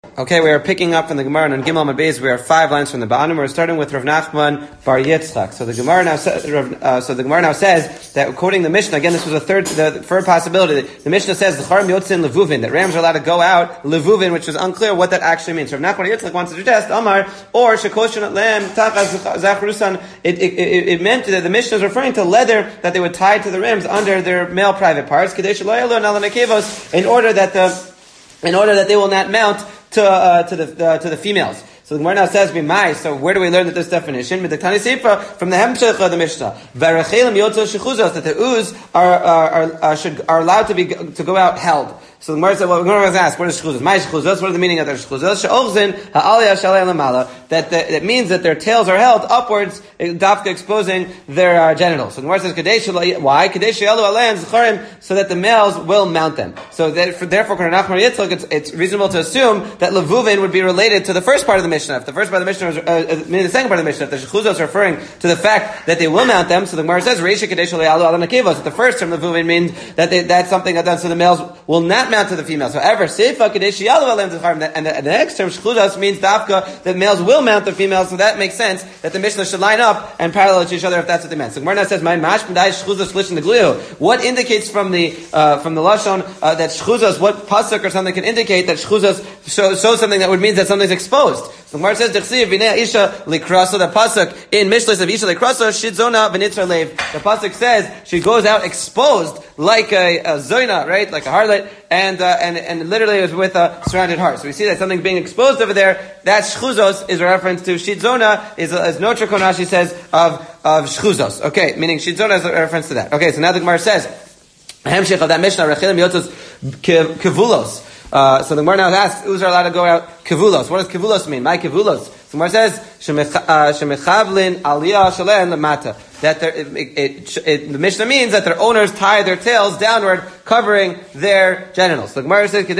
Okay, we are picking up from the Gemara on Gimel Amud Beis. We are 5 lines from the bottom. We're starting with Rav Nachman Bar Yitzchak. So the Gemara now says that quoting the Mishnah, again, this was the third possibility. The Mishnah says the Charim Yotzin Levuvin, that rams are allowed to go out Levuvin, which was unclear what that actually means. So Rav Nachman Bar Yitzchak wants to suggest Amar or Shekoshen Lam Tachas Zachrusan. It meant that the Mishnah is referring to leather that they would tie to the rams under their male private parts, in order that they will not mount to the females. So the Gemara now says, "B'mai." So where do we learn that this definition? From the Hemshech of the Mishnah, that the uz are allowed to go out held. So the Gemara said, well, the Gemara was asked, what is shechuzos? My shechuzos, what is the meaning of their shechuzos? She'ochzin ha'aliyah shalei lamala. That means that their tails are held upwards, dafka exposing their genitals. So the Gemara says, why? Kadesh yalu aleim zecharim, so that the males will mount them. So therefore, it's reasonable to assume that levuvin would be related to the first part of the Mishnah. If the first part of the Mishnah was meaning the second part of the Mishnah, if the shechuzos are referring to the fact that they will mount them, so the Gemara says, Reisha kadesh yalu ala nekevos. That the first term levuvin means that that's something that done so the males will not mount to the females. However, Seifa Kadesh Yalu Alem Zecharim, and the next term Shchudas means Dafka that males will mount the females, so that makes sense that the Mishnah should line up and parallel to each other if that's what they meant. So Gemara says, "My mash b'dai Shchudas Shlish Negliu." What indicates from the lashon that Shchudas, what pasuk or something can indicate that Shchudas shows something that would mean that something's exposed? So Gemara says, "Dechsiv v'nei Isha likraso." The pasuk in Mishlis of Isha likraso shidzona v'nitzar leiv. The pasuk says she goes out exposed like a zoina, right, like a harlot, and literally is with a surrounded heart. So we see that something being exposed over there. That shchuzos is a reference to shidzona, is Notra Konashi says of shchuzos. Okay, meaning shidzona is a reference to that. Okay, so now the Gemara says, Hemshech of that Mishnah, Rechilim Yotzos Kevulos. So the Gemara now asks, who's allowed to go out kevulos? What does kevulos mean? My kevulos. So the Gemara says, Shemechavlin aliyah shalen lamata. That the Mishnah means that their owners tie their tails downward, covering their genitals. So the Gemara says,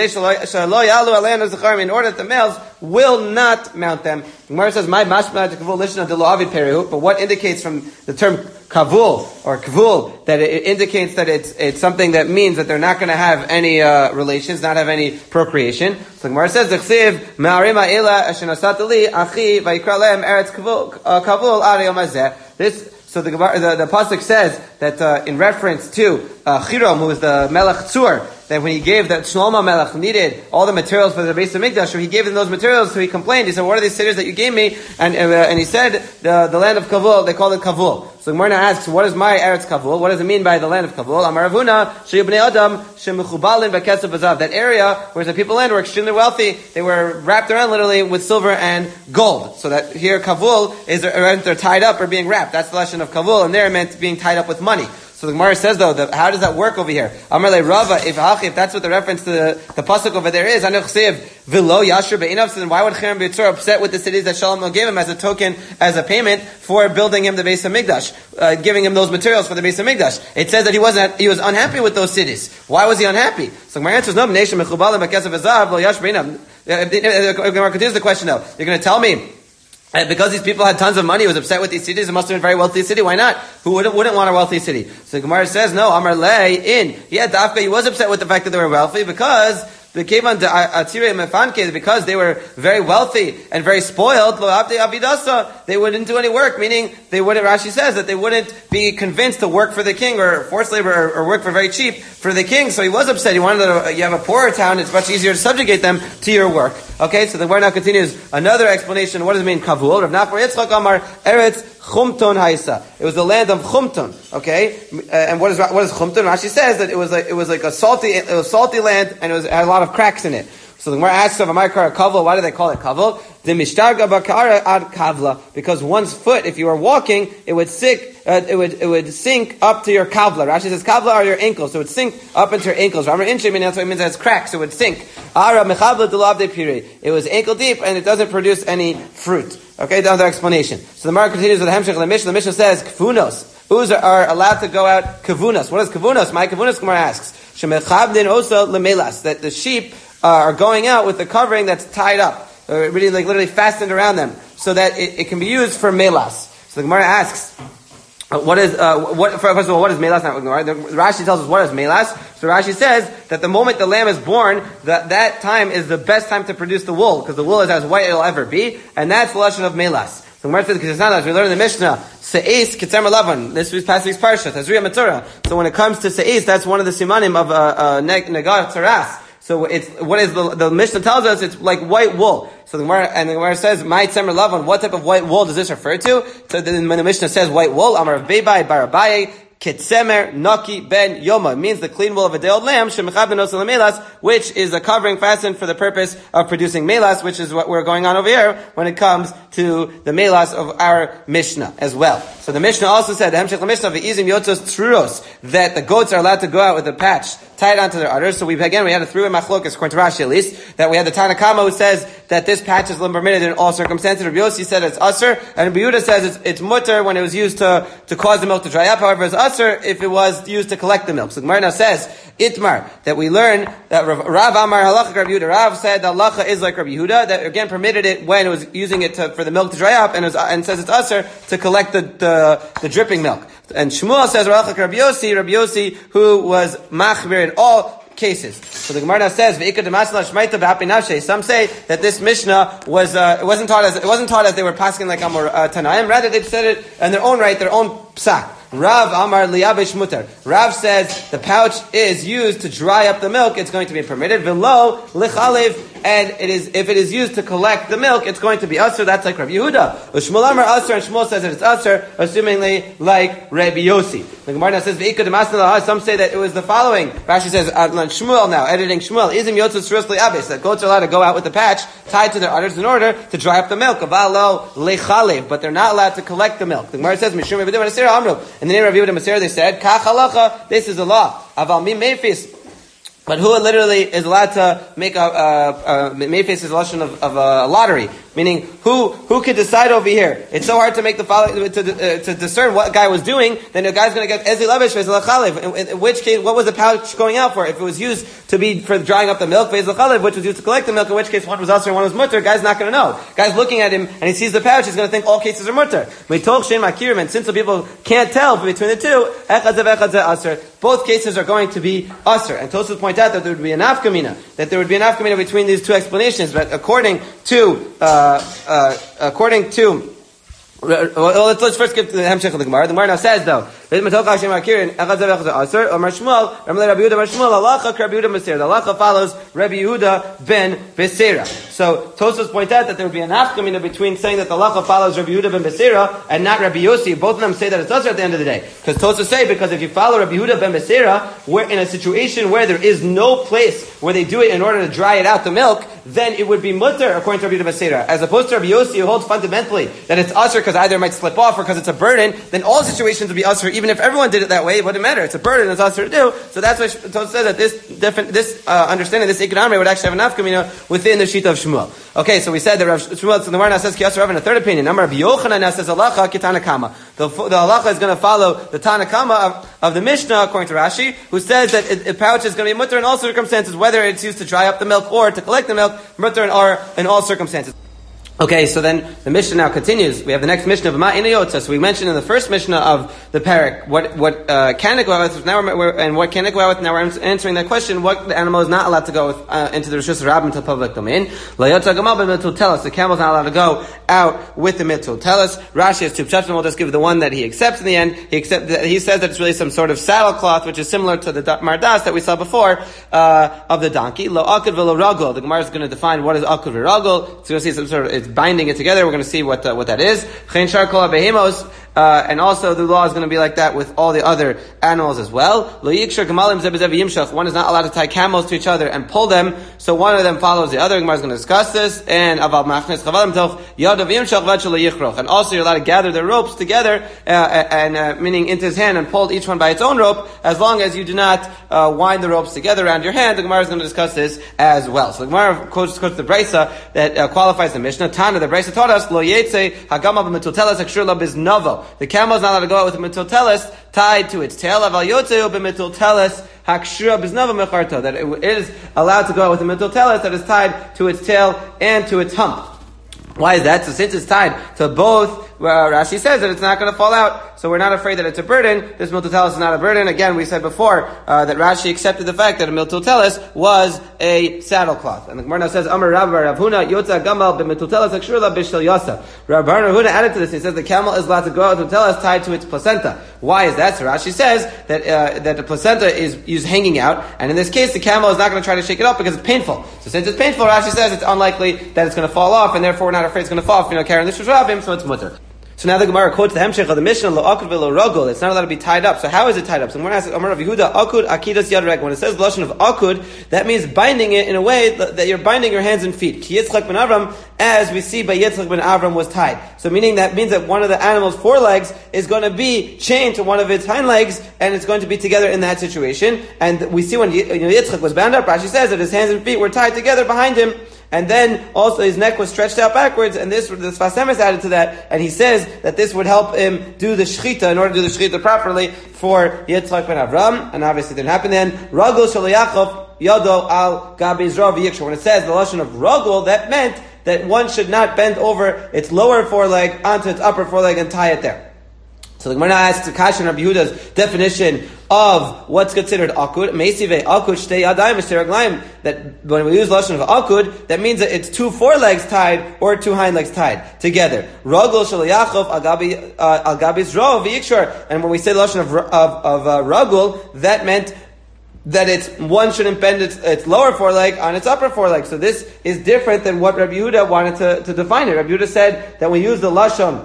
in order that the males will not mount them. The Gemara says, "My mashma kavul lishna de lo avid perihu." But what indicates from the term kavul or kavul that it indicates that it's something that means that they're not going to have any relations, not have any procreation. So the Gemara says, "Dechsiv me'arima ela eshenasatali achi vayikra lehem eretz kavul ad yom hazeh." So the pasuk says that in reference to Chirom, who was the Melech Tzur, that when he gave that Shlomo Melech needed all the materials for the Beis Hamikdash, so he gave them those materials. So he complained. He said, "What are these cities that you gave me?" And he said, "The land of Kavul." They called it Kavul. So Gemara asks, "What is my Eretz Kavul? What does it mean by the land of Kavul?" Amar Ravuna, Sheyubnei Adam shemechubalin b'ketzav v'zav. That area where the people in were extremely wealthy. They were wrapped around literally with silver and gold. So that here Kavul is they're tied up or being wrapped. That's the lesson of Kavul, and there it meant being tied up with money. So the Gemara says though, how does that work over here? Amar le Rava, if that's what the reference to the pasuk over there is, Anochsev v'lo yasher be'inav. So then why would Chiram B'Yitzur upset with the cities that Shlomo gave him as a token, as a payment for building him the Beis Hamikdash, giving him those materials for the Beis Hamikdash? It says that he was unhappy with those cities. Why was he unhappy? So my answer is no. Nation mechubalim b'kesav v'zav lo yash be'inav. Gemara continues the question though. You're going to tell me, because these people had tons of money, he was upset with these cities. It must have been a very wealthy city. Why not? Who wouldn't want a wealthy city? So the Gemara says, no, Amar Lei, Dafka, he was upset with the fact that they were wealthy because because they were very wealthy and very spoiled, they wouldn't do any work, meaning Rashi says that they wouldn't be convinced to work for the king or forced labor or work for very cheap for the king. So he was upset. He wanted you have a poorer town, it's much easier to subjugate them to your work. Okay, so the Gemara now continues another explanation. What does it mean, Kavul? Rav Nachman Yitzchak Amar Eretz Chumton Haisa. It was the land of Chumton. Okay, and what is Chumton? Rashi says that it was like a salty land, and it had a lot of cracks in it. So the Gemara asks of Amaykar Kavla, why do they call it Kavla? The Mishtarga Bakara ad Kavla, because one's foot, if you were walking, it would sink up to your Kavla. Rashi says Kavla are your ankles, so it would sink up into your ankles. Ramar Inshim, that's what it means that it's cracks, so it would sink. Ara Mechavla Delavde Piri. It was ankle deep and it doesn't produce any fruit. Okay, that's the explanation. So the Gemara continues with the Hemshech of the Mishnah. The Mishnah says Kfunos. Who's are allowed to go out kavunas? What is kavunas? My kavunas, Gemara asks. Shemechavdin osa lemelas. That the sheep are going out with the covering that's tied up, really literally fastened around them, so that it can be used for melas. So the Gemara asks, First of all, what is melas? Rashi tells us what is melas. So Rashi says that the moment the lamb is born, that time is the best time to produce the wool, because the wool is as white it'll ever be, and that's the lashon of melas. So Gemara says, as we learn in the Mishnah, Se'is Ketzer Lavan. This was past week's parsha, Tazriya Matzura. So when it comes to Se'is, that's one of the simanim of Negar Tzaras. So the Mishnah tells us it's like white wool. So the Gemara says, "My tzemer lavan." What type of white wool does this refer to? So when the Mishnah says white wool, Amar Rav Beibai Bar Abaye, Kitzemer Naki Ben Yoma, means the clean wool of a day-old lamb, which is a covering fastened for the purpose of producing melas, which is what we're going on over here when it comes to the melas of our Mishnah as well. So the Mishnah also said, that the goats are allowed to go out with a patch tied onto their udders. So we had a three-way machlokas, according to Rashi at least, that we had the Tanna Kama who says that this patch is permitted in all circumstances. Rabbi Yossi said it's usher, and Rabbi Yehuda says it's mutter when it was used to cause the milk to dry up. However, it's usher if it was used to collect the milk. So the Gemara now says, Itmar, that we learn that Rav Amar halacha Rabbi Yehuda. Rav said that halacha is like Rabbi Yehuda, that again permitted it when it was using it for the milk to dry up, and says it's usher to collect the dripping milk. And Shmuel says Rabbi Yossi, who was machmir in all cases. So the Gemara now says, some say that this Mishnah was it wasn't taught as they were passing like Amor Tanaim. Rather, they said it in their own right, their own psak. Rav Amar liyabish mutar. Rav says the pouch is used to dry up the milk, it's going to be permitted. Velo lichalev, and if it is used to collect the milk, it's going to be usher. That's like Rabbi Yehuda. Shmuel Amar usher, and Shmuel says that it's usher, assumingly like Rabbi Yossi. The Gemara now says some say that it was the following. Rashi says Shmuel now, editing Shmuel, izim yotzos surus liabis, that goats are allowed to go out with the patch tied to their udders in order to dry up the milk. Avalo lichalev, but they're not allowed to collect the milk. The Gemara says Mishum Yehuda Masir Amru. In the name of Rabbi Yehuda Masir, they said, Kach halacha, this is a law. Aval mi meifis. But who literally is allowed to make meifis is a lashon of a lottery. Meaning, who could decide over here? It's so hard to make to discern what a guy was doing, then the guy's going to get ezi levish ve'ez l'chalev. In which case, what was the pouch going out for? If it was used to be for drying up the milk, ve'ez l'chalev, which was used to collect the milk, in which case one was usher and one was mutter, guy's not going to know. Guy's looking at him and he sees the pouch, he's going to think all cases are mutter. And since the people can't tell between the two, both cases are going to be usher. And Tosfos point out that there would be an afkamina, between these two explanations, but according to let's first get to the Hemshech of the Gemara. The Gemara now says though, the halacha follows Rabbi Yehuda ben Beseira. So Tosfos point out that there would be an afkamina between saying that the halacha follows Rabbi Yehuda ben Beseira and not Rabbi Yossi. Both of them say that it's usher at the end of the day. Because Tosfos say, because if you follow Rabbi Yehuda ben Beseira, we're in a situation where there is no place where they do it in order to dry it out the milk, then it would be mutter according to Rabbi Yehuda ben Beseira. As opposed to Rabbi Yossi, who holds fundamentally that it's usher because either it might slip off or because it's a burden, then all situations would be usher. Even if everyone did it that way, it wouldn't matter. It's a burden, it's usher to do. So that's why Tosfos says that this understanding, this Ikad would actually have an afkamina within the Shita of Shmuel. Okay, so we said that Rav Shmuel, so the Gemara now says Ki Rav in a third opinion. Number Rabbi Yochanan now says halacha ki Tanna Kama. The halacha is going to follow the Tanna Kama of the Mishnah, according to Rashi, who says that a pouch is going to be mutter in all circumstances, whether it's used to dry up the milk or to collect the milk, mutter in all circumstances. Okay, so then the Mishnah now continues. We have the next Mishnah of Ma Inayotza. So we mentioned in the first Mishnah of the parak what can it go out with. Now what can it go out with? Now we're answering that question. What the animal is not allowed to go with, into the Rishus Rabbim until public domain. Layotza Gamal b'mitul telas. The camel is not allowed to go out with the mitul telas. Rashi has two pshatim. We'll just give the one that he accepts in the end. He says that it's really some sort of saddle cloth, which is similar to the mardas that we saw before of the donkey. Lo akad v'lo ragol. The Gemara is going to define what is akad v'ragol. It's going to see some sort of binding it together. We're going to see what that is. And also the law is going to be like that with all the other animals as well. One is not allowed to tie camels to each other and pull them, so one of them follows the other. Gemara is going to discuss this. And also you're allowed to gather the ropes together, meaning into his hand, and pull each one by its own rope, as long as you do not wind the ropes together around your hand. The Gemara is going to discuss this as well. So the Gemara quotes the Brisa that qualifies the Mishnah. Tana, the Brisa taught us, Lo yetze hagama b'mitutelas akshur la biznavo. The camel is not allowed to go out with a mitutelas tied to its tail. Aval yotzeu b'mitutelas hakshura biznavo mecharto. That it is allowed to go out with a mitutelas that is tied to its tail and to its hump. Why is that? So since it's tied to both Rashi says that it's not going to fall out, so we're not afraid that it's a burden. This miltutelis is not a burden. Again, we said before that Rashi accepted the fact that a miltutelis was a saddlecloth. And the Gemara now says, Amar Rav Bar Rav Huna Yotza Gamal b'miltutelis akshurla b'shel yasa. Rav Bar Rav Huna added to this. He says the camel is allowed to go out with miltutelis tied to its placenta. Why is that? So Rashi says that the placenta is hanging out, and in this case, the camel is not going to try to shake it up because it's painful. So since it's painful, Rashi says it's unlikely that it's going to fall off, and therefore we're not afraid it's going to fall off. Carrying this Rabim, so it's mutter. So now the Gemara quotes the Hemshech of the Mishnah, lo akud v'lo rogol. It's not allowed to be tied up. So how is it tied up? So when I ask Amar Rav Yehuda, akud akidas yad reg. When it says the lashon of akud, that means binding it in a way that you're binding your hands and feet. Ki Yitzchak ben Avram, as we see by Yitzchak ben Avram was tied. So means that one of the animal's forelegs is going to be chained to one of its hind legs, and it's going to be together in that situation. And we see when Yitzchak was bound up, Rashi says that his hands and feet were tied together behind him. And then also his neck was stretched out backwards, and this Sfas Emes added to that, and he says that this would help him do the shechita, in order to do the shechita properly for Yitzchak ben Avram, and obviously it didn't happen then. Ragul shel Yaakov yado al gabi zro v'yiksher. When it says the lashon of ragul, that meant that one should not bend over its lower foreleg onto its upper foreleg and tie it there. So the Gemara asks Kashan Rabbi Yehuda's definition of what's considered akud. Meisive akud shtei yadayim v'shtei raglayim. That when we use lashon of akud, that means that it's two forelegs tied or two hind legs tied together. Ragul shel Yaakov al gabi zro v'yikshor. And when we say lashon of ragul, that meant that one shouldn't bend its lower foreleg on its upper foreleg. So this is different than what Rabbi Yehuda wanted to define it. Rabbi Yehuda said that we use the lashon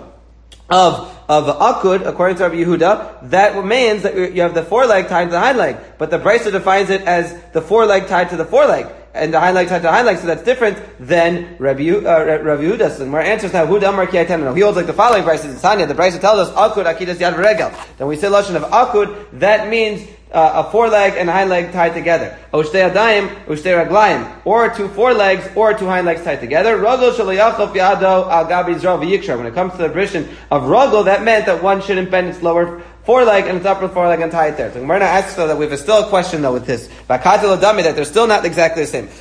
of akud, according to Rabbi Yehuda, that means that you have the foreleg tied to the hind leg. But the Brisa defines it as the foreleg tied to the foreleg, and the hind leg tied to the hind leg, so that's different than Rabbi Yehuda. So our answer is now, Huda Amar Ki Ayten. He holds like the following Brisa in Tanya. The Brisa tells us, akud akidas yad v'regel. Then we say lashon of akud, that means a foreleg and a hind leg tied together. Ushtei adayim, ushtei raglayim, or two forelegs or two hind legs tied together. Ragul shel Yaakov yado al gabi zro v'yikshar. When it comes to the version of ragul, that meant that one shouldn't bend its lower foreleg and its upper foreleg and tie it there. So Gemara asks though that we have still a question though with this. That they're still not exactly the same.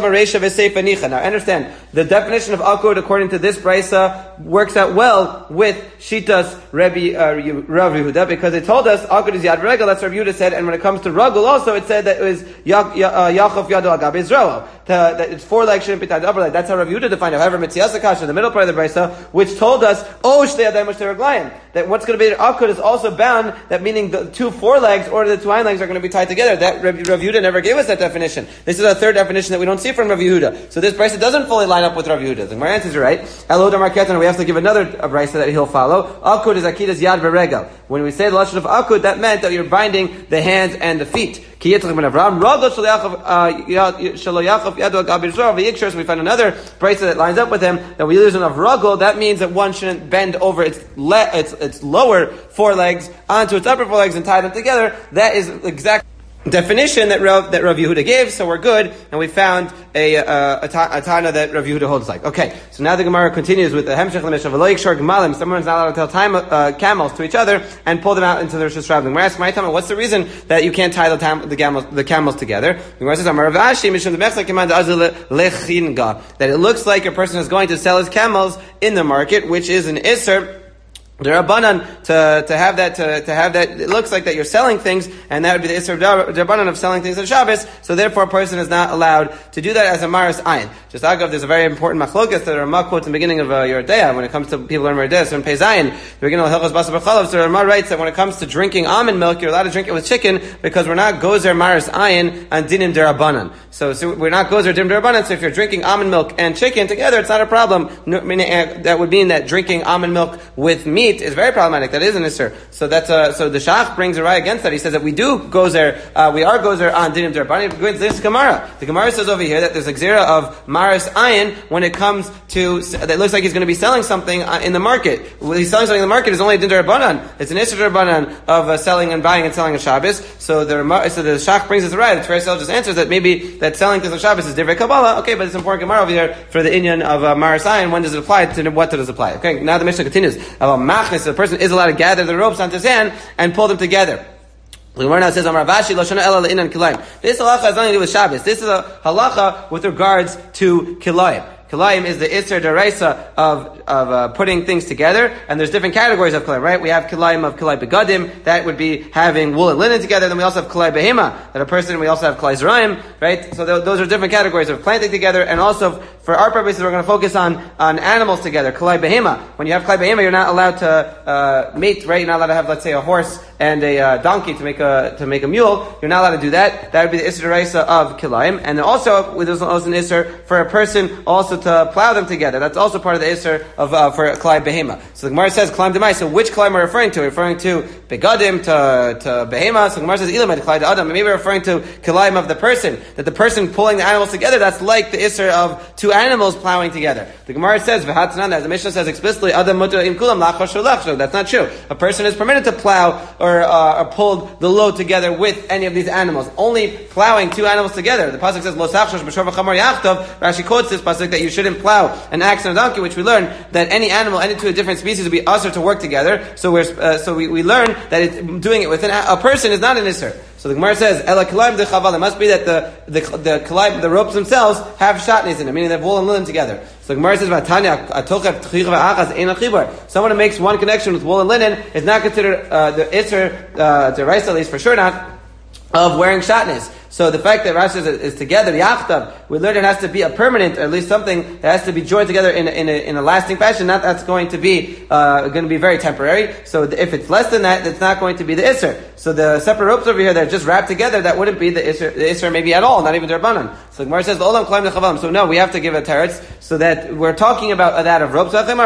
Now understand, the definition of akud according to this brisa works out well with Shitas Rav Yehuda, because it told us akud is yad regel, that's what Rav Yehuda said, and when it comes to ragul also it said that it was Yaakov yado al gabi zro, that its foreleg shouldn't be tied to the upper leg. That's how Rav Yehuda defined it. However, Mitzias Akash in the middle part of the brisa, which told us shtei adayim ushtei raglayim, that what's going to be akud is also bound, that meaning the two forelegs or the two hind legs are going to be tied together. That Rav Yehuda never gave us that definition. This is a third definition that we don't see from Rav Yehuda. So this brisa doesn't fully line up with Rav Yehuda. The Gemara answers right. Elod Amar Ketan, we have to give another brisa that he'll follow. Akud is akidas yad v'regel. When we say the lashon of akud, that meant that you're binding the hands and the feet. So we find another brisa that lines up with him, that we use of ragul, that means that one shouldn't bend over its lower forelegs onto its upper forelegs and tie them together. That is exact definition that Rav Yehuda gave, so we're good, and we found a Tana that Rav Yehuda holds like. Okay, so now the Gemara continues with the Hemshech L'Mishnah V'lo Yikshor Gemalim. Someone's not allowed to tell camels to each other and pull them out into their Rosh Hashanah. The Gemara asks, my Tana, what's the reason that you can't tie the camels together? The Gemara says, Amar Rav Ashi Mishum D'Mechza Kiman D'Azil Lechinga, that it looks like a person is going to sell his camels in the market, which is an Isser. The Rabbanan to have that, it looks like that you're selling things, and that would be the Isser Rabbanan of selling things on Shabbos, so therefore a person is not allowed to do that as a Maris Ayin. Just Agav, there's a very important machlokas that Ramah quotes in the beginning of Yordea, when it comes to people learning Yordea, so in Pei Zayin, the beginning of Hilchos Basar B'Chalav, so Ramah writes that when it comes to drinking almond milk, you're allowed to drink it with chicken, because we're not Gozer Maris Ayin and Dinim Derabanan. So we're not Gozer Dinim Derabanan, so if you're drinking almond milk and chicken together, it's not a problem. That would mean that drinking almond milk with meat is very problematic. That is an Isser. So that's so the Shach brings a right against that. He says that we do gozer, we are gozer on dinim derabanan. This Gemara. The Gemara says over here that there's a gzera of maris ayin when it comes to that looks like he's going to be selling something in the market. When he's selling something in the market is only din derabanan. It's an Isser derabanan of selling and buying and selling on Shabbos. So the Shach brings us a right. The Tferesel just answers that maybe that selling things on Shabbos is divrei Kabbalah. Okay, but it's important Gemara over here for the inyan of maris ayin. When does it apply? To what does it apply? Okay, now the Mishnah continues. Machnis, the person is allowed to gather the ropes onto his hand and pull them together. The Gemara now says, Amar Vashi, Loshana Ela Le'inan Kilayim. This halacha has nothing to do with Shabbos. This is a halacha with regards to Kilayim. kilayim is the Isser Daraisa of putting things together, and there's different categories of kilayim, right? We have kilayim of kilay begadim, that would be having wool and linen together, then we also have kilay behema, we also have kilay zeraim, right? So those are different categories of planting together, and also for our purposes we're going to focus on animals together, kilay behema. When you have kilay behema, you're not allowed to mate, right? You're not allowed to have, let's say, a horse and a donkey to make a mule. You're not allowed to do that. That would be the Isser Daraisa of kilayim, and then also there's also an Isser for a person also to plow them together. That's also part of the Isser of for kilay behema. So the Gemara says kilayim demai. So which kilayim are we referring to? We're referring to begadim to behema. So the Gemara says ilamad kilayim to adam. Maybe we're referring to kilayim of the person, that the person pulling the animals together. That's like the Isser of two animals plowing together. The Gemara says v'hatzanan, as the Mishnah says explicitly, adam mutar im kulam lachash lachshav. That's not true. A person is permitted to plow or pull the load together with any of these animals. Only plowing two animals together. The pasuk says lo sachshash b'shor v'chamor yachtov. Rashi quotes this pasuk that you shouldn't plow an ox and a donkey, which we learn that any animal, any two different species would be usher to work together. So we learn that doing it with a person is not an isser. So the Gemara says, "Ela kilayim de chaval." It must be that the kilayim, the ropes themselves, have shatnez in them, meaning they have wool and linen together. So the Gemara says, "Vatanya atochev tchicha v'achas ein achibur." Someone who makes one connection with wool and linen is not considered the isser deraisa, at least for sure not, of wearing shatnez. So the fact that Rashi is together, yachtav, we learned it has to be a permanent, or at least something that has to be joined together in a lasting fashion. Not that's going to be very temporary. So if it's less than that, it's not going to be the isser. So the separate ropes over here that are just wrapped together, that wouldn't be the isser maybe at all, not even derbanan. So the Gemara says, "Olam klaim lechavam." So no, we have to give a teretz, so that we're talking about that of ropes. The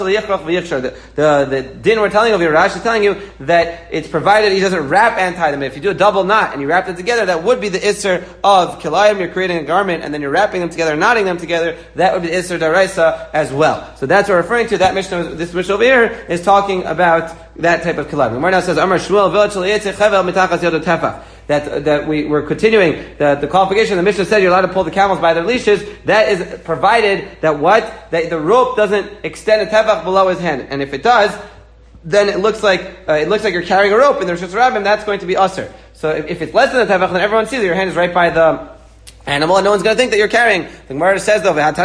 din we're telling you over here, Rashi is telling you that it's provided he doesn't wrap and tie them. If you do a double knot and you wrap them together, that would be the Isser of kilayim. You're creating a garment and then you're wrapping them together, knotting them together. That would be the Isser Daraisa as well. So that's what we're referring to. That Mishnah, this Mishnah over here, is talking about that type of kilayim. The Gemara now says, "Amar Shmuel that we're continuing the qualification. The Mishnah said you're allowed to pull the camels by their leashes. That is provided that that the rope doesn't extend a tefach below his hand, and if it does, then it looks like you're carrying a rope in the Rishus Rabbim. That's going to be usher. So if it's less than a tefach, then everyone sees that your hand is right by the animal, and no one's going to think that you're carrying. The Gemara says though, but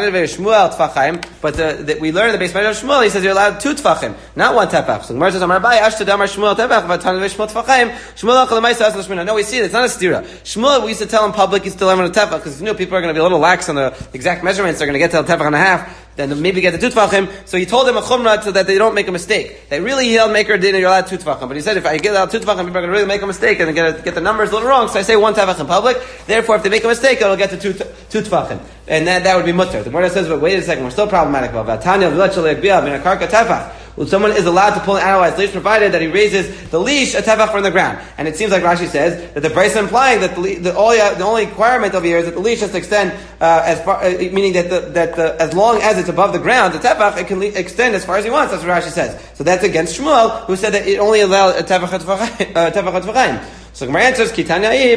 we learn in the base of Shmuel, he says you're allowed 2 tefachim, not 1 tefach. So the Gemara says, Amar Abai, Ashta Damar Shmuel tefach, Shmuel tefachim, Shmuel achalamaisa as l'shmina. No, we see it, it's not a stira. Shmuel, we used to tell in public, he's still having a tefach, because people are going to be a little lax on the exact measurements, they're going to get to a tefach and a half, then maybe get the 2 tefachim. So he told them a chumrah so that they don't make a mistake. That really he'll make her din and you're allowed 2 tefachim. But he said if I get out 2 tefachim, people are going to really make a mistake and get the numbers a little wrong. So I say 1 tefach in public. Therefore, if they make a mistake, it'll get to 2 tefachim. And that would be mutter. The Gemara says, but wait a second, we're still problematic about that. Tanya v'lechel ekbiyav in a karka tefach. Well, someone is allowed to pull an animal as leash, provided that he raises the leash a tefach from the ground. And it seems like Rashi says that the Brisa implying that the only requirement over here is that the leash has to extend as far, meaning that as long as it's above the ground, the tefach, it can extend as far as he wants. That's what Rashi says. So that's against Shmuel, who said that it only allowed a tefach tefachim. So Gemara answers, the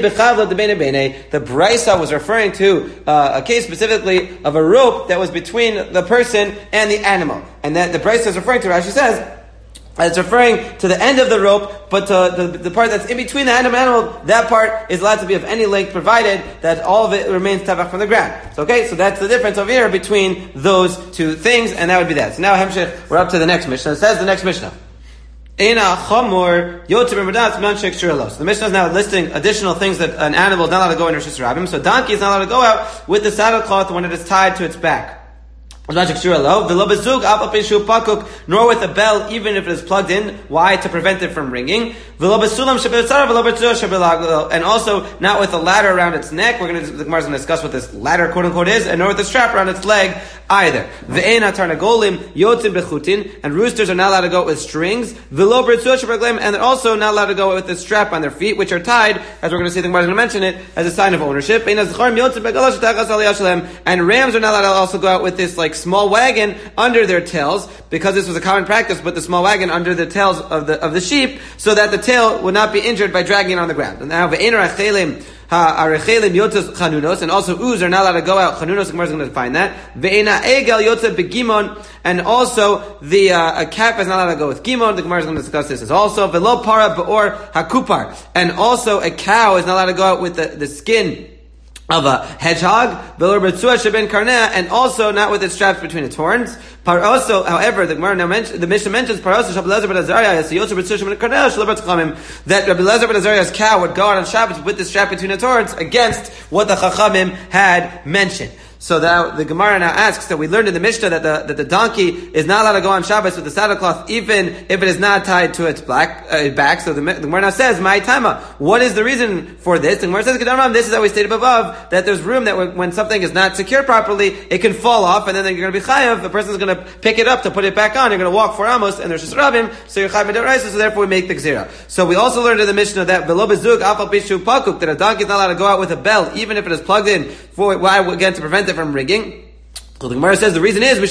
Brisa was referring to a case specifically of a rope that was between the person and the animal. And that the Brisa is referring to, Rashi says, it's referring to the end of the rope, but the part that's in between the animal, that part is allowed to be of any length, provided that all of it remains tefach from the ground. So that's the difference over here between those 2 things, and that would be that. So now, Hemshech, we're up to the next Mishnah. It says the next Mishnah. So the Mishnah is now listing additional things that an animal is not allowed to go in Rishus Rabbim. So a donkey is not allowed to go out with the saddle cloth when it is tied to its back. Nor with a bell, even if it is plugged in. Why? To prevent it from ringing. And also not with a ladder around its neck. The Gemara is going to discuss what this ladder, quote unquote, is, and nor with a strap around its leg either. And roosters are not allowed to go with strings. And they're also not allowed to go with the strap on their feet, which are tied, as we're going to see, the Gemara is going to mention it, as a sign of ownership. And rams are not allowed to also go out with this small wagon under their tails, because this was a common practice, but the small wagon under the tails of the sheep, so that the tail would not be injured by dragging it on the ground. And now and also ewes are not allowed to go out. Chanunos, the Gemara is going to define that. And also a calf is not allowed to go with gimon. The Gemara is going to discuss this as also. Velo para or hakupar. And also a cow is not allowed to go out with the skin of a hedgehog, and also not with its straps between its horns. Paroso, however, the Mishnah mentions Paroso that Rabbi Elazar ben Azariah's cow would go out on Shabbos with the strap between its horns against what the Chachamim had mentioned. So the Gemara now asks that we learned in the Mishnah that the donkey is not allowed to go on Shabbos with the saddle cloth even if it is not tied to its back. So the Gemara now says, "My tama." What is the reason for this? The Gemara says, "This is how we stated above that there's room that when something is not secured properly, it can fall off, and then you're going to be chayav. The person's going to pick it up to put it back on. You're going to walk 4 amos, and there's just rabim, so you're chayav midaraisa. So therefore, we make the gzira. So we also learned in the Mishnah that v'lo bezug afal pishu pakuk, that a donkey is not allowed to go out with a bell even if it is plugged in again to prevent it from ringing. So the Gemara says the reason is that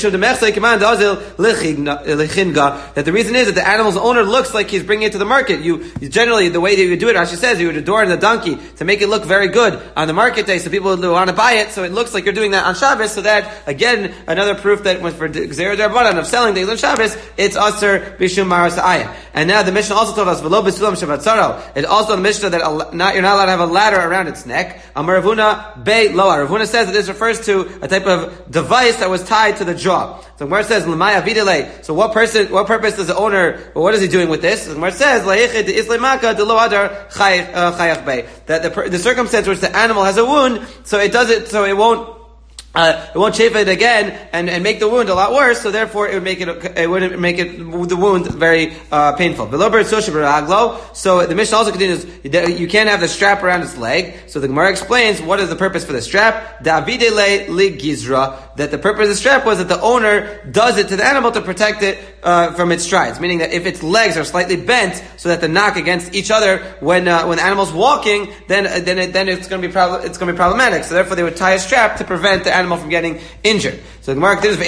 the reason is that the animal's owner looks like he's bringing it to the market. You generally, the way that you do it, Rashi says, you would adorn the donkey to make it look very good on the market day, so people would want to buy it. So it looks like you're doing that on Shabbos. So that again, another proof that was for Gzera D'Rabbanan of selling things on Shabbos, it's Aser Bishum Maras Ayah. And now the Mishnah also told us V'lo B'sulam Shabbatzaro. It's also in the Mishnah that you're not allowed to have a ladder around its neck. Amar Ravuna Be Loa. Ravuna says that this refers to a type of device that was tied to the jaw. So Gemara says, L'maya videle. So what purpose does the owner, or what is he doing with this? So Gemara says, La'echid islamaka de lo adar chayach bay. That the circumstance which the animal has a wound, so it does it, so it won't chafe it again and make the wound a lot worse. So therefore, it wouldn't make the wound very painful. So the Mishnah also continues that you can't have the strap around its leg. So the Gemara explains what is the purpose for the strap. That the purpose of the strap was that the owner does it to the animal to protect it from its strides. Meaning that if its legs are slightly bent so that they knock against each other when the animal's walking, then it's going to be problematic. So therefore, they would tie a strap to prevent the animal from getting injured. So the Gemara continues,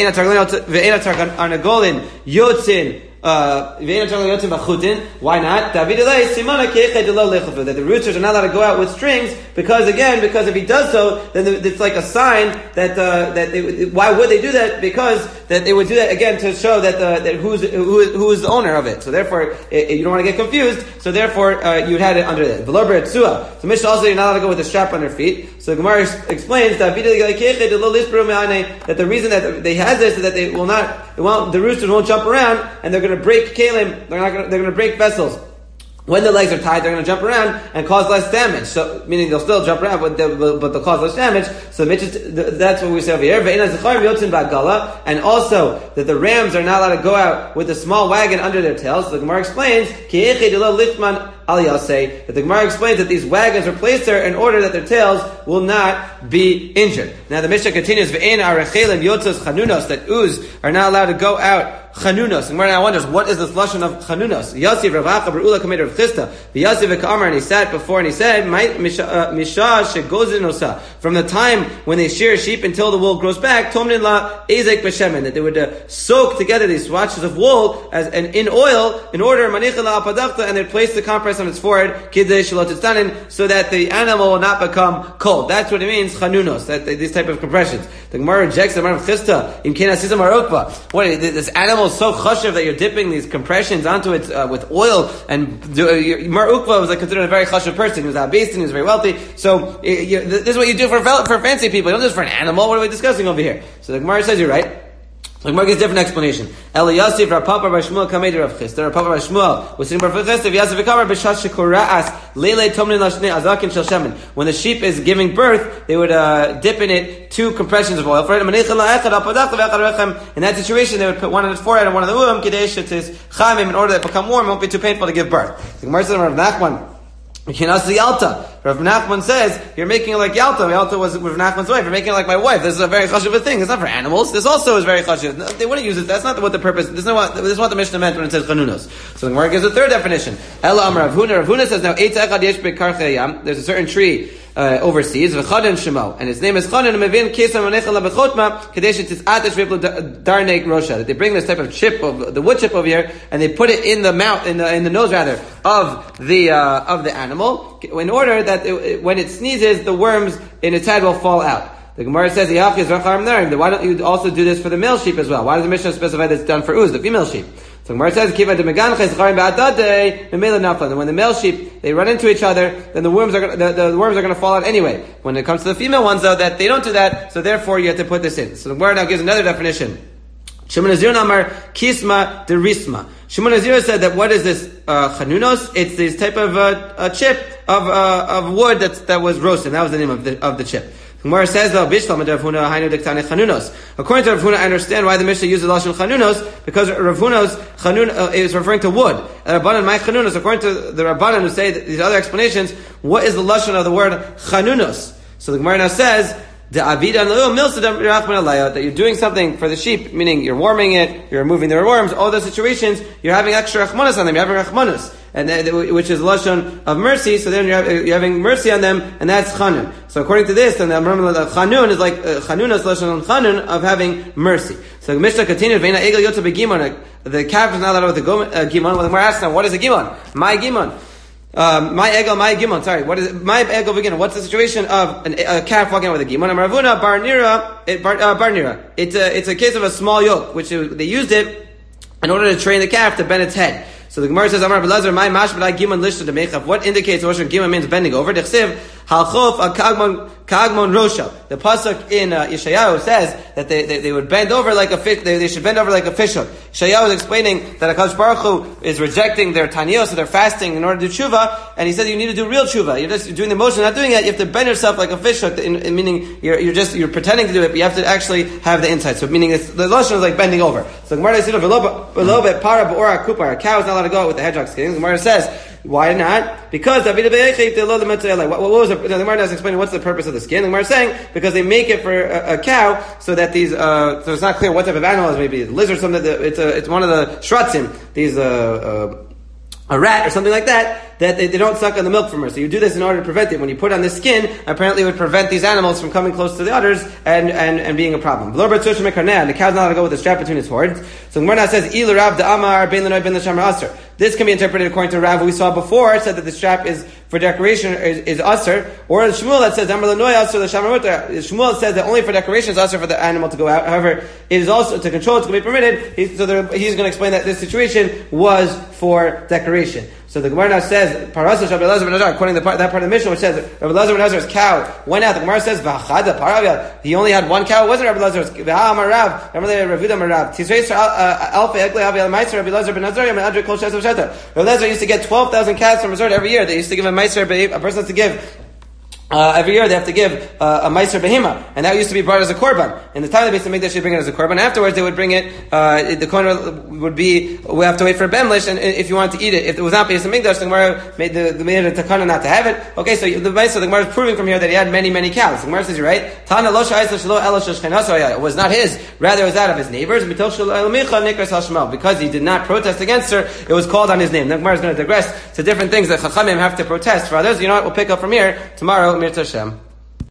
why not? That the roosters are not allowed to go out with strings because if he does so, then it's like a sign that why would they do that? Because that they would do that again to show that who is the owner of it. So therefore, you don't want to get confused. So therefore, you'd have it under that. So Mishnah also, you're not allowed to go with a strap on their feet. So the Gemara explains that the reason that they have this is that the roosters won't jump around and they're going to break kalim. They're going to break vessels. When the legs are tied, they're going to jump around and cause less damage. So, meaning they'll still jump around, but they'll cause less damage. So, that's what we say over here. And also, that the rams are not allowed to go out with a small wagon under their tails. So the Gemara explains, that the Gemara explains that these wagons are placed there in order that their tails will not be injured. Now the Mishnah continues, that uz are not allowed to go out chanunos. And now wonders, what is this lashon of chanunos? Yasiv Rav Acha bar Ula kamed Rav Chisda. Yasiv v'kamar, and he sat before and he said, Misha shegozinosa. From the time when they shear sheep until the wool grows back, Tomnin la ezek b'shemen, that they would soak together these swatches of wool in oil in order manicha la apadachta, and they'd place the compress on its forehead kidei shalot tztanin, so that the animal will not become cold. That's what it means chanunos. That these type of compressions. The Gemara rejects the Rav Chisda in Kenasisam Arokba. What this animal is so chashiv that you're dipping these compressions onto it with oil, and Mar Ukva was considered a very chashiv person. He was a beast and he was very wealthy. So this is what you do for fancy people. You don't do this for an animal. What are we discussing over here? So the Gemara says you're right. The Gemara gives a different explanation. Eli Yosef Rav Papa bar Shmuel kamei Rav Chisda. Rav Papa bar Shmuel was sitting by Rav Chisda. Yosef v'kamar b'shas shekora'as leilei tomnin lashnei azakin shel shemen. When the sheep is giving birth, they would dip in it 2 compressions of oil. In that situation, they would put one on its forehead and one on the womb, in order that it become warm, it won't be too painful to give birth. The Gemara says Rav Nachman, Yalta. Rav Nachman says, you're making it like Yalta. Yalta was Rav Nachman's wife. You're making it like my wife. This is a very chashuv thing. It's not for animals. This also is very chashuv. No, they wouldn't use it. That's not what the purpose. This is what the Mishnah meant when it says chanunos. So the Gemara gives a third definition. Ela Amar Rav Huna. Rav Huna says now Eitz echad yesh bekarchei hayam. There's a certain tree overseas, v'chaden shemo, and his name is Chanan. Mevin kesam anechel labechotma kadesh tizatesh v'iplo darnek rosha. That they bring this type of chip of the wood chip over here, and they put it in the mouth, in the nose rather of the animal, in order that when it sneezes, the worms in its head will fall out. The Gemara says, why don't you also do this for the male sheep as well? Why does the Mishnah specify that it's done for uz, the female sheep? So Gemara says, and when the male sheep, they run into each other, then the worms are going to fall out anyway. When it comes to the female ones, though, that they don't do that, so therefore you have to put this in. So the Gemara now gives another definition. Shimon Nazir Namar Kisma Derisma. Shimon Nazir said that what is this chanunos? It's this type of a chip of wood that was roasted. That was the name of the chip. Gemara says though, according to Rav Huna, I understand why the Mishnah uses lashon chanunos, because Rav Huna's chanun is referring to wood. Rabbanan my chanunos. According to the Rabbanan who say these other explanations, what is the lashon of the word chanunos? So the Gemara now says that you're doing something for the sheep, meaning you're warming it, you're removing their worms, all those situations, you're having extra rachmanas on them, you're having rachmanas, and which is lashon of mercy, so then you're having mercy on them, and that's chanun. So according to this, then the chanun is like chanunas lashon chanun of having mercy. So the Mishnah continued, the calf is not allowed with the gimon. Well, we're asking, what is a gimon? My gimon. My gimon. Sorry, what is it? My egel begin. What's the situation of a calf walking out with a gimon? Ravuna barnira. It's a case of a small yoke, which they used it in order to train the calf to bend its head. So the Gemara says, "Amar Belazar, my mashmalai gimon lishta demechav." What indicates what gimon means bending over? Dechsiv halchof kagmon rosha. The pasuk in Yeshayahu says that they would bend over like a fish. They should bend over like a fish hook. Yeshayahu is explaining that HaKadosh Baruch Hu is rejecting their taniyos, so they're fasting in order to do tshuva, and he said you need to do real tshuva. You're just doing the motion, not doing it. You have to bend yourself like a fish hook, meaning you're pretending to do it, but you have to actually have the insight. So meaning the lashon is like bending over. So Gemara says, "Below bet para b'ora kupar." A cow is not allowed to go out with the hedgehog skin. The Gemara says, why not? Because what was the Gemara is explaining what's the purpose of the skin. The Gemara is saying because they make it for a cow so that these so it's not clear what type of animal it is. Maybe it's a lizard, something. It's one of the shratzim. These a rat or something like that they don't suck on the milk from her. So you do this in order to prevent it. When you put on the skin, apparently it would prevent these animals from coming close to the udders and being a problem. The cow's not allowed to go with the strap between his horns. So the Gemara says, this can be interpreted according to Rav, who we saw before, it said that the strap is for decoration, is usher, or the Shmuel that says, Shmuel says that only for decoration is usher for the animal to go out. However, it is also, to control it's going to be permitted. He's going to explain that this situation was for decoration. So the Gemara now says, according to that part of the Mishnah, which says Rabbi Elazar ben Azar's cow went out. The Gemara says, he only had one cow. It wasn't Rabbi Elazar's. Rabbi Elazar used to get 12,000 calves from resort every year. They used to give a meiser, a person has to give. Every year they have to give a meiser behima, and that used to be brought as a korban. In the time of the Beis Hamikdash, they bring it as a korban. Afterwards, they would bring it. The korban would be we have to wait for bemlish, and if you wanted to eat it, if it was not Beis Hamikdash, the Gemara made a takana not to have it. Okay, so the Gemara is proving from here that he had many cows. The Gemara says you're right. Tana lo it was not his, rather it was that of his neighbors. Because he did not protest against her, it was called on his name. The Gemara is going to digress to different things that Chachamim have to protest for others. You know what? We'll pick up from here tomorrow. Mir Tashem.